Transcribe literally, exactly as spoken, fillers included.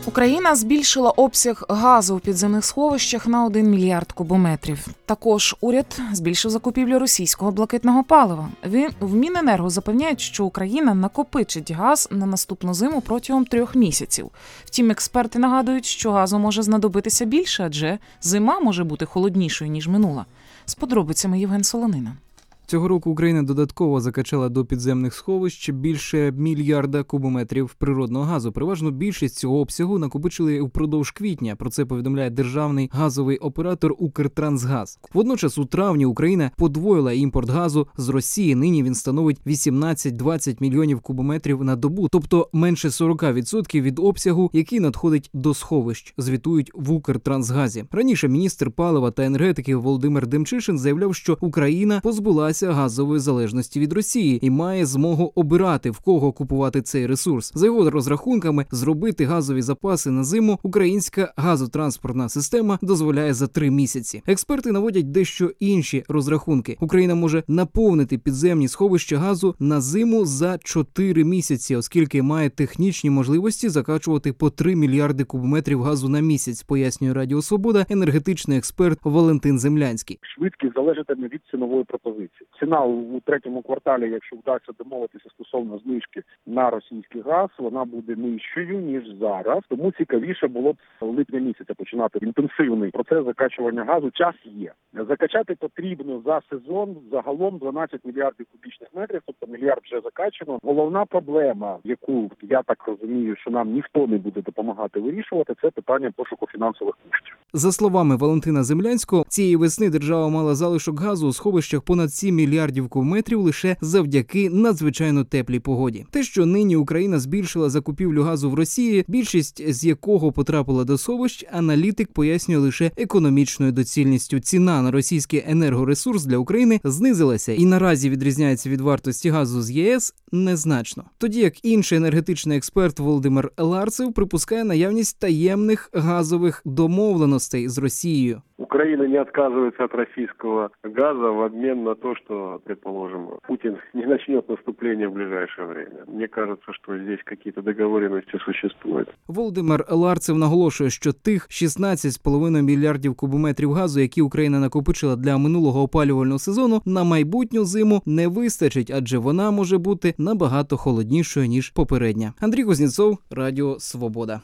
Україна збільшила обсяг газу в підземних сховищах на один мільярд кубометрів. Також уряд збільшив закупівлю російського блакитного палива. В Міненерго запевняють, що Україна накопичить газ на наступну зиму протягом трьох місяців. Втім, експерти нагадують, що газу може знадобитися більше, адже зима може бути холоднішою, ніж минула. З подробицями Євген Солонина. Цього року Україна додатково закачала до підземних сховищ більше мільярда кубометрів природного газу. Переважно більшість цього обсягу накопичили впродовж квітня. Про це повідомляє державний газовий оператор «Укртрансгаз». Водночас у травні Україна подвоїла імпорт газу з Росії. Нині він становить вісімнадцять-двадцять мільйонів кубометрів на добу, тобто менше сорок відсотків від обсягу, який надходить до сховищ, звітують в «Укртрансгазі». Раніше міністр палива та енергетики Володимир Демчишин заявляв, що Україна позбулася газової залежності від Росії і має змогу обирати, в кого купувати цей ресурс. За його розрахунками, зробити газові запаси на зиму українська газотранспортна система дозволяє за три місяці. Експерти наводять дещо інші розрахунки. Україна може наповнити підземні сховища газу на зиму за чотири місяці, оскільки має технічні можливості закачувати по три мільярди кубометрів газу на місяць, пояснює Радіо Свобода енергетичний експерт Валентин Землянський. Швидкість залежатиме від цінової пропозиції. Ціна у третьому кварталі, якщо вдасться домовитися стосовно знижки на російський газ, вона буде нижчою, ніж зараз. Тому цікавіше було б в липні місяця починати інтенсивний процес закачування газу. Час є. Закачати потрібно за сезон загалом дванадцять мільярдів кубічних метрів, тобто мільярд вже закачано. Головна проблема, яку, я так розумію, що нам ніхто не буде допомагати вирішувати, це питання пошуку фінансових коштів. За словами Валентина Землянського, цієї весни держава мала залишок газу у сховищах понад сім мільярдів кубометрів лише завдяки надзвичайно теплій погоді. Те, що нині Україна збільшила закупівлю газу в Росії, більшість з якого потрапила до сховищ, аналітик пояснює лише економічною доцільністю. Ціна на російський енергоресурс для України знизилася і наразі відрізняється від вартості газу з ЄС незначно. Тоді як інший енергетичний експерт Володимир Ларцев припускає наявність таємних газових домовленостей з Росією. Украина не отказывается от российского газа в обмен на то, что, предположим, Путин не начнет наступление в ближайшее время. Мне кажется, что здесь какие-то договоренности существуют. Володимир Ларцев наголошує, що тих шістнадцять з половиною мільярдів кубометрів газу, які Україна накопичила для минулого опалювального сезону, на майбутню зиму не вистачить, адже вона може бути набагато холоднішою, ніж попередня. Андрій Кузнєцов, Радіо Свобода.